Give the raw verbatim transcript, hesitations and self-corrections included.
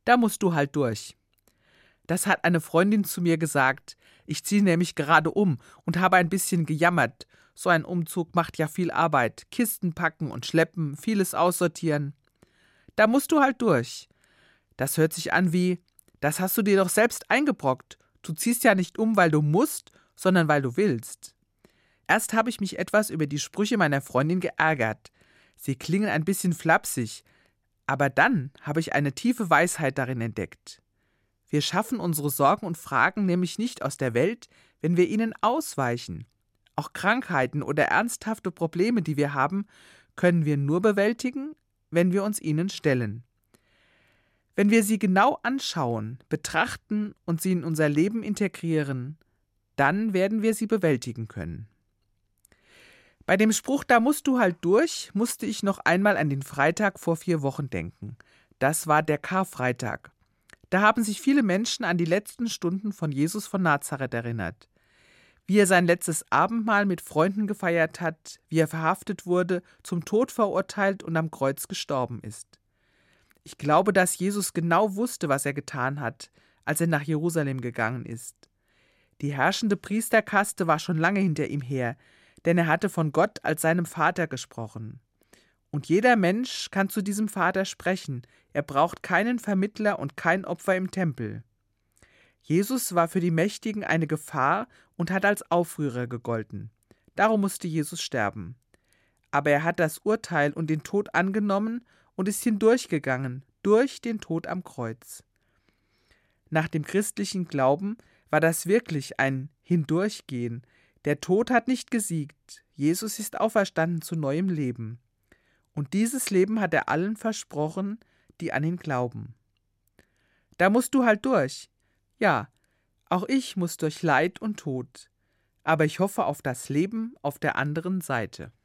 Da musst du halt durch. Das hat eine Freundin zu mir gesagt. Ich ziehe nämlich gerade um und habe ein bisschen gejammert. So ein Umzug macht ja viel Arbeit. Kisten packen und schleppen, vieles aussortieren. Da musst du halt durch. Das hört sich an wie, das hast du dir doch selbst eingebrockt. Du ziehst ja nicht um, weil du musst, sondern weil du willst. Erst habe ich mich etwas über die Sprüche meiner Freundin geärgert. Sie klingen ein bisschen flapsig, aber dann habe ich eine tiefe Weisheit darin entdeckt. Wir schaffen unsere Sorgen und Fragen nämlich nicht aus der Welt, wenn wir ihnen ausweichen. Auch Krankheiten oder ernsthafte Probleme, die wir haben, können wir nur bewältigen, wenn wir uns ihnen stellen. Wenn wir sie genau anschauen, betrachten und sie in unser Leben integrieren, dann werden wir sie bewältigen können. Bei dem Spruch, da musst du halt durch, musste ich noch einmal an den Freitag vor vier Wochen denken. Das war der Karfreitag. Da haben sich viele Menschen an die letzten Stunden von Jesus von Nazareth erinnert. Wie er sein letztes Abendmahl mit Freunden gefeiert hat, wie er verhaftet wurde, zum Tod verurteilt und am Kreuz gestorben ist. Ich glaube, dass Jesus genau wusste, was er getan hat, als er nach Jerusalem gegangen ist. Die herrschende Priesterkaste war schon lange hinter ihm her, denn er hatte von Gott als seinem Vater gesprochen. Und jeder Mensch kann zu diesem Vater sprechen. Er braucht keinen Vermittler und kein Opfer im Tempel. Jesus war für die Mächtigen eine Gefahr und hat als Aufrührer gegolten. Darum musste Jesus sterben. Aber er hat das Urteil und den Tod angenommen und ist hindurchgegangen, durch den Tod am Kreuz. Nach dem christlichen Glauben war das wirklich ein Hindurchgehen. Der Tod hat nicht gesiegt. Jesus ist auferstanden zu neuem Leben. Und dieses Leben hat er allen versprochen, die an ihn glauben. Da musst du halt durch. Ja, auch ich muss durch Leid und Tod. Aber ich hoffe auf das Leben auf der anderen Seite.